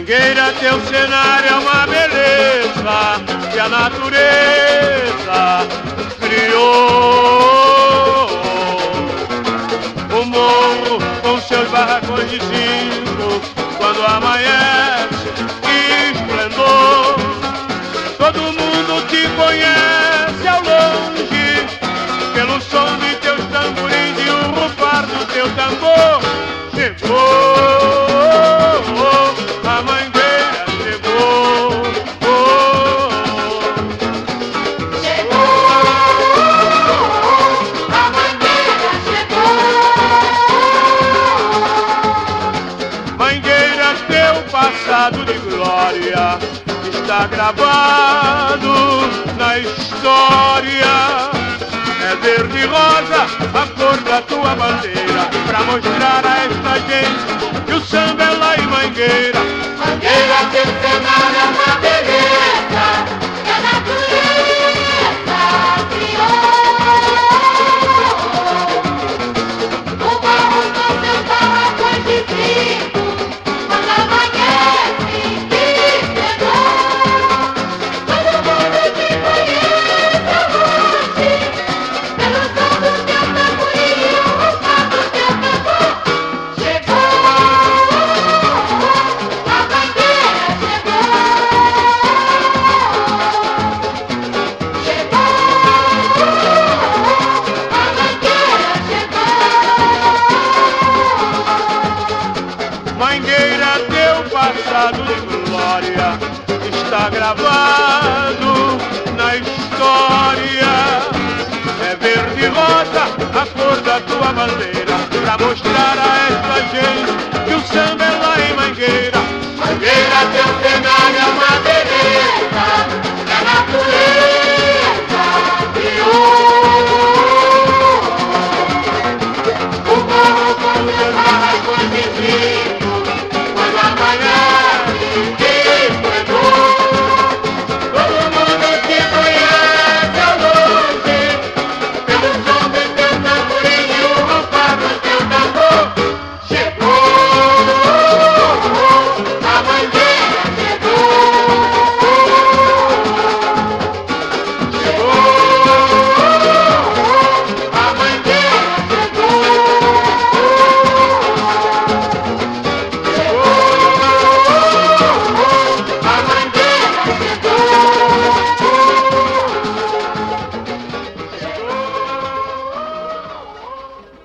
Mangueira, teu cenário é uma beleza que a natureza criou. O morro com seus barracões de zinco, quando amanhece, que esplendor. Todo mundo te conhece ao longe, pelo som de teus tamborins e o rufar do teu tambor. Chegou, a Mangueira chegou, chegou, a Mangueira chegou. Mangueira, teu passado de glória está gravado na história. É verde e rosa a cor da tua bandeira, pra mostrar a esta gente que o samba é lá em Mangueira. Mangueira, teu cenário é uma beleza que a natureza criou. O morro com seus barracões de zinco, quando amanhece, que esplendor. Todo mundo te conhece ao longe, pelo som do teu tamborim e o rufar do teu tambor. Chegou, a Mangueira chegou. Chegou, a Mangueira chegou. Mangueira, teu passado de glória está gravado na história. É verde e rosa a cor da tua bandeira, pra mostrar a